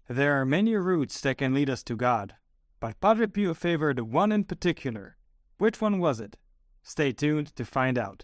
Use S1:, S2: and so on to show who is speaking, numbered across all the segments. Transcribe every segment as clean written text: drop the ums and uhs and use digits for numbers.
S1: There are many routes that can lead us to God, but Padre Pio favored one in particular. Which one was it? Stay tuned to find out.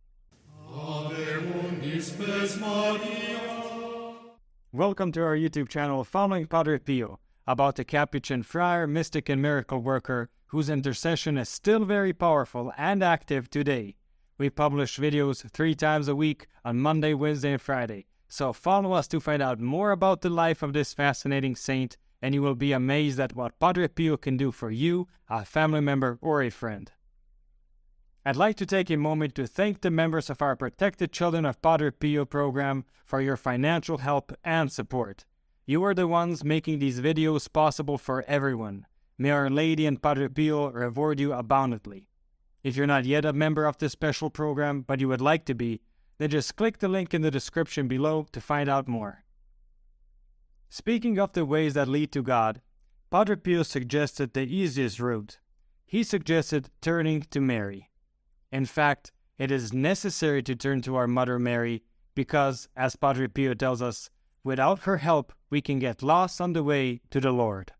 S1: Welcome to our YouTube channel following Padre Pio, about the Capuchin friar, mystic and miracle worker whose intercession is still very powerful and active today. We publish videos 3 times a week on Monday, Wednesday, and Friday. So follow us to find out more about the life of this fascinating saint, and you will be amazed at what Padre Pio can do for you, a family member, or a friend. I'd like to take a moment to thank the members of our Protected Children of Padre Pio program for your financial help and support. You are the ones making these videos possible for everyone. May Our Lady and Padre Pio reward you abundantly. If you're not yet a member of this special program, but you would like to be, then just click the link in the description below to find out more. Speaking of the ways that lead to God, Padre Pio suggested the easiest route. He suggested turning to Mary. In fact, it is necessary to turn to our Mother Mary because, as Padre Pio tells us, without her help we can get lost on the way to the Lord.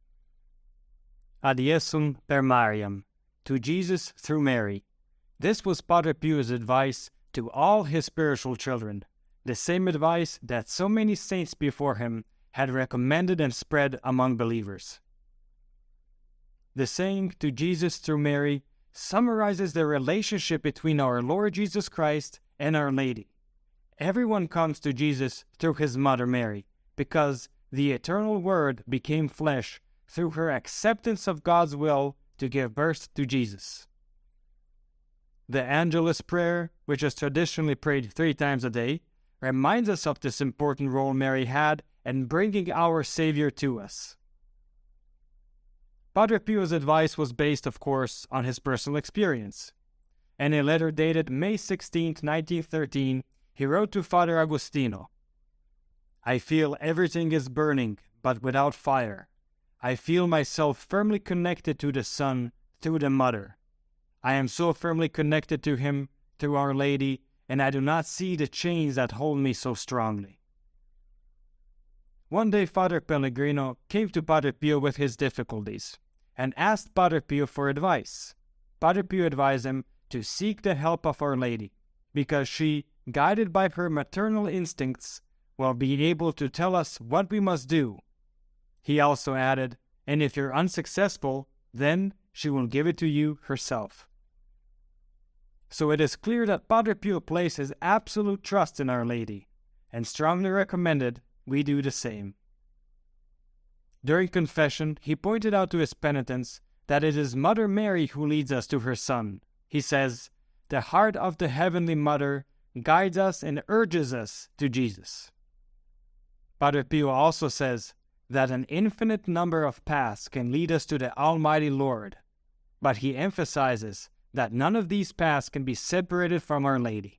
S1: Ad Iesum per Mariam, to Jesus through Mary. This was Padre Pio's advice to all his spiritual children, the same advice that so many saints before him had recommended and spread among believers. The saying to Jesus through Mary summarizes the relationship between our Lord Jesus Christ and Our Lady. Everyone comes to Jesus through his Mother Mary, because the eternal Word became flesh through her acceptance of God's will to give birth to Jesus. The Angelus prayer, which is traditionally prayed 3 times a day, reminds us of this important role Mary had in bringing our Savior to us. Padre Pio's advice was based, of course, on his personal experience. In a letter dated May 16, 1913, he wrote to Father Agostino, "I feel everything is burning, but without fire. I feel myself firmly connected to the Son through the Mother. I am so firmly connected to him through Our Lady, and I do not see the chains that hold me so strongly." One day Father Pellegrino came to Padre Pio with his difficulties, and asked Padre Pio for advice. Padre Pio advised him to seek the help of Our Lady, because she, guided by her maternal instincts, will be able to tell us what we must do. He also added, "And if you're unsuccessful, then she will give it to you herself." So it is clear that Padre Pio places absolute trust in Our Lady, and strongly recommended we do the same. During confession, he pointed out to his penitents that it is Mother Mary who leads us to her Son. He says, "The heart of the Heavenly Mother guides us and urges us to Jesus." Padre Pio also says that an infinite number of paths can lead us to the Almighty Lord, but he emphasizes that none of these paths can be separated from Our Lady.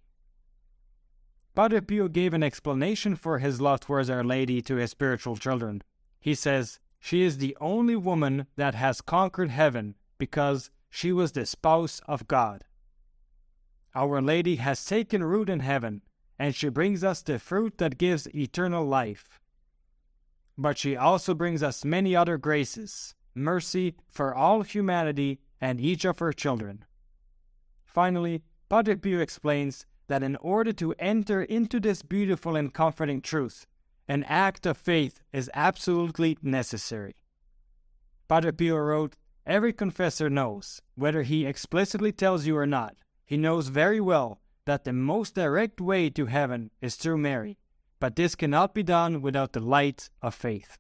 S1: Padre Pio gave an explanation for his love towards Our Lady to his spiritual children. He says, "She is the only woman that has conquered heaven because she was the spouse of God. Our Lady has taken root in heaven, and she brings us the fruit that gives eternal life. But she also brings us many other graces, mercy for all humanity and each of her children." Finally, Padre Pio explains that in order to enter into this beautiful and comforting truth, an act of faith is absolutely necessary. Padre Pio wrote, "Every confessor knows, whether he explicitly tells you or not, he knows very well that the most direct way to heaven is through Mary, but this cannot be done without the light of faith."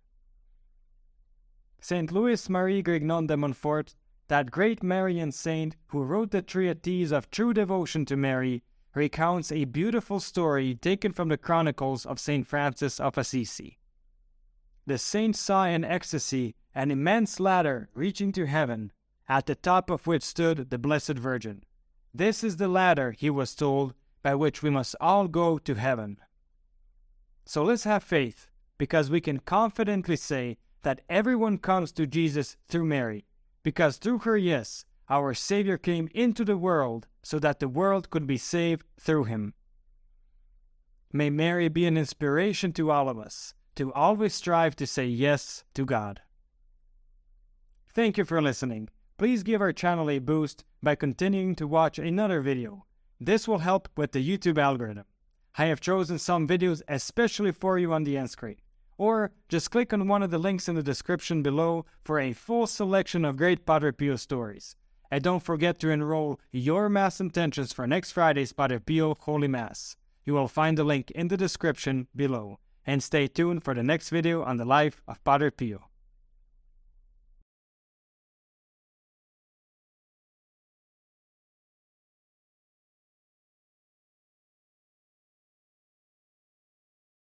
S1: Saint Louis Marie Grignon de Montfort, that great Marian saint who wrote the treatise of true devotion to Mary, recounts a beautiful story taken from the chronicles of Saint Francis of Assisi. The saint saw in ecstasy an immense ladder reaching to heaven, at the top of which stood the Blessed Virgin. This is the ladder, he was told, by which we must all go to heaven. So let's have faith, because we can confidently say that everyone comes to Jesus through Mary, because through her, yes, our Savior came into the world so that the world could be saved through him. May Mary be an inspiration to all of us, to always strive to say yes to God. Thank you for listening. Please give our channel a boost by continuing to watch another video. This will help with the YouTube algorithm. I have chosen some videos especially for you on the end screen. Or just click on one of the links in the description below for a full selection of great Padre Pio stories. And don't forget to enroll your Mass intentions for next Friday's Padre Pio Holy Mass. You will find the link in the description below. And stay tuned for the next video on the life of Padre Pio.